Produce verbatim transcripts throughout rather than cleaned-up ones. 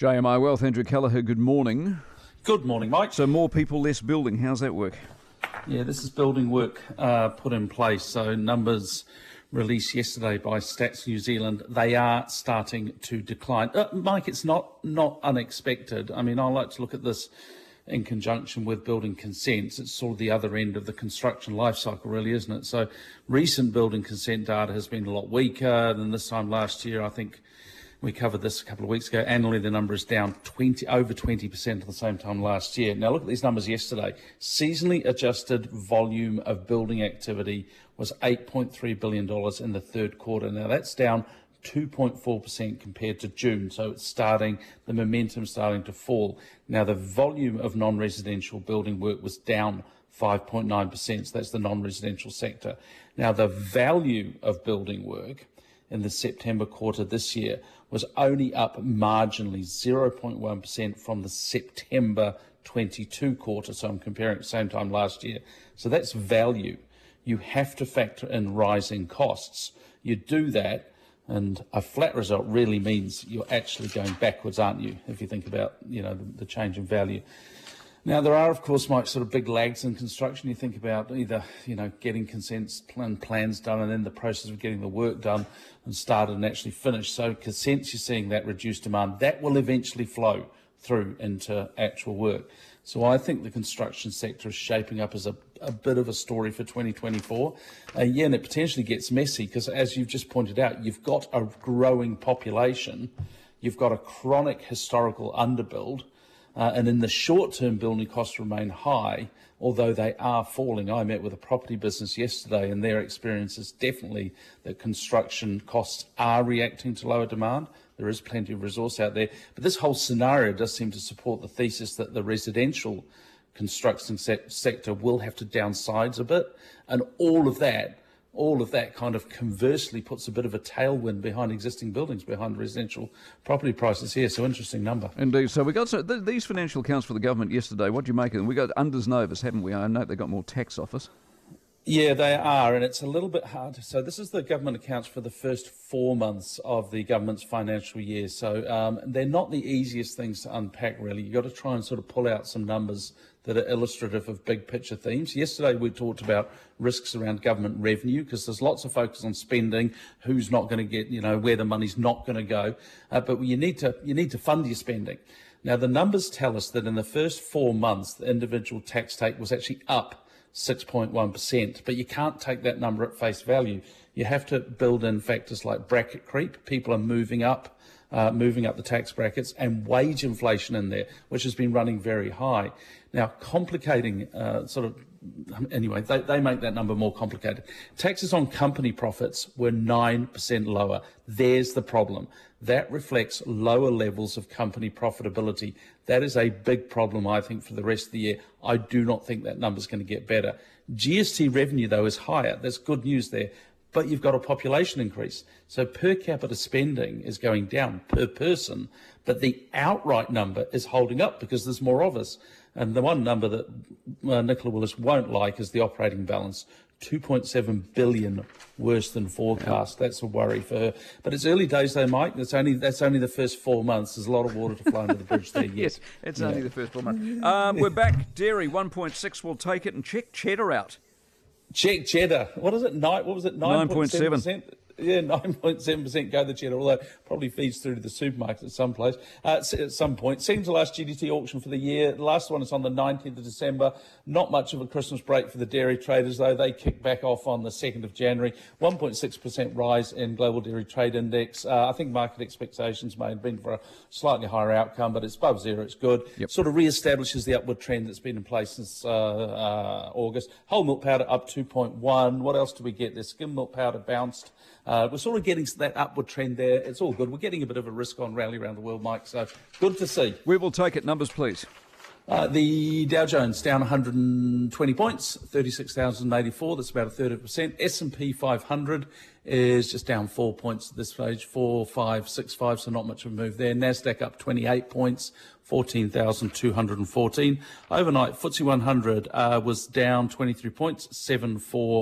J M I Wealth, Andrew Kelleher, good morning. Good morning, Mike. So more people, less building. How's that work? Yeah, this is building work uh, put in place. So numbers released yesterday by Stats New Zealand, they are starting to decline. Uh, Mike, it's not, not unexpected. I mean, I like to look at this in conjunction with building consents. It's sort of the other end of the construction life cycle, really, isn't it? So recent building consent data has been a lot weaker than this time last year. I think we covered this a couple of weeks ago. Annually, the number is down twenty, over twenty percent at the same time last year. Now, look at these numbers yesterday. Seasonally adjusted volume of building activity was eight point three billion dollars in the third quarter. Now, that's down two point four percent compared to June. So it's starting, the momentum starting to fall. Now, the volume of non-residential building work was down five point nine percent. So that's the non-residential sector. Now, the value of building work in the September quarter this year was only up marginally, zero point one percent from the September twenty-two quarter. So I'm comparing at the same time last year. So that's value. You have to factor in rising costs. You do that, and a flat result really means you're actually going backwards, aren't you, if you think about, you know, the, the change in value. Now, there are, of course, Mike, sort of big lags in construction. You think about either, you know, getting consents and plans done and then the process of getting the work done and started and actually finished. So consents, you're seeing that reduced demand. That will eventually flow through into actual work. So I think the construction sector is shaping up as a, a bit of a story for twenty twenty-four. Uh, yeah, and it potentially gets messy because, as you've just pointed out, you've got a growing population. You've got a chronic historical underbuild. Uh, and in the short term, building costs remain high, although they are falling. I met with a property business yesterday, and their experience is definitely that construction costs are reacting to lower demand. There is plenty of resource out there. But this whole scenario does seem to support the thesis that the residential construction se- sector will have to downsize a bit. And all of that All of that kind of conversely puts a bit of a tailwind behind existing buildings, behind residential property prices here. So interesting number. Indeed. So we got so th- these financial accounts for the government yesterday. What do you make of them? We got unders and overs, haven't we? I know they got more tax office. Yeah, they are, and it's a little bit hard. So this is the government accounts for the first four months of the government's financial year. So um, they're not the easiest things to unpack, really. You've got to try and sort of pull out some numbers that are illustrative of big picture themes. Yesterday we talked about risks around government revenue because there's lots of focus on spending, who's not going to get, you know, where the money's not going to go. Uh, but you need to you need to fund your spending. Now, the numbers tell us that in the first four months, the individual tax take was actually up six point one percent, but you can't take that number at face value. You have to build in factors like bracket creep. People are moving up, uh, moving up the tax brackets, and wage inflation in there, which has been running very high. Now, complicating uh, sort of, anyway, they, they make that number more complicated. Taxes on company profits were nine percent lower. There's the problem. That reflects lower levels of company profitability. That is a big problem, I think, for the rest of the year. I do not think that number's going to get better. G S T revenue, though, is higher. There's good news there. But you've got a population increase. So per capita spending is going down per person, but the outright number is holding up because there's more of us. And the one number that uh, Nicola Willis won't like is the operating balance, two point seven billion dollars worse than forecast. Yeah. That's a worry for her. But it's early days though, Mike. That's only that's only the first four months. There's a lot of water to flow under the bridge there. Yes, yes it's yeah. only the first four months. Um, we're back. Dairy, one point six, we'll take it, and check cheddar out. Check cheddar. What is it? Nine, what was it? nine point seven percent? Yeah, nine point seven percent go the cheddar, although probably feeds through to the supermarkets at some place, uh, at some point. Seems the last G D T auction for the year. The last one is on the nineteenth of December. Not much of a Christmas break for the dairy traders, though. They kick back off on the second of January. one point six percent rise in Global Dairy Trade Index. Uh, I think market expectations may have been for a slightly higher outcome, but it's above zero. It's good. Yep. Sort of re-establishes the upward trend that's been in place since uh, uh, August. Whole milk powder up two point one. What else do we get? The skim milk powder bounced. Uh, we're sort of getting that upward trend there. It's all good. We're getting a bit of a risk-on rally around the world, Mike, so good to see. We will take it. Numbers, please. Uh, the Dow Jones down one hundred twenty points, thirty-six thousand eighty-four. That's about a third of a percent. S and P five hundred is just down four points at this stage, four, five, six, five, so not much of a move there. Nasdaq up twenty-eight points, fourteen thousand two hundred fourteen. Overnight, F T S E one hundred uh, was down twenty-three points, seven four.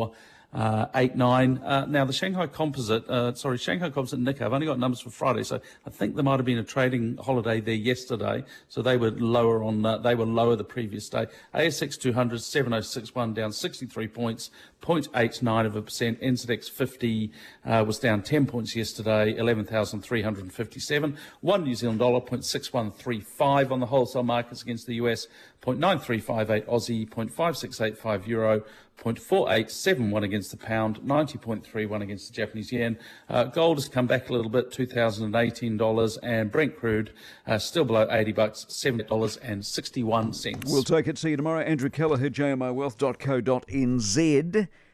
uh, eight nine. Uh, now the Shanghai Composite, uh, sorry, Shanghai Composite Nikkei. I've only got numbers for Friday, so I think there might have been a trading holiday there yesterday. So they were lower on. Uh, they were lower the previous day. A S X two hundred seven oh six one down sixty-three points, zero point eight nine of a percent. N Z X fifty uh, was down ten points yesterday, eleven thousand three hundred fifty-seven. One New Zealand dollar, zero point six one three five on the wholesale markets against the U S, zero point nine three five eight Aussie, zero point five six eight five euro, zero point four eight seven one against the pound, ninety point three one against the Japanese yen. Uh, gold has come back a little bit, two thousand eighteen dollars, and Brent crude uh, still below eighty bucks, seventy dollars and sixty-one cents. We'll take it. See you tomorrow. Andrew Kelleher, j m o wealth dot co dot n z.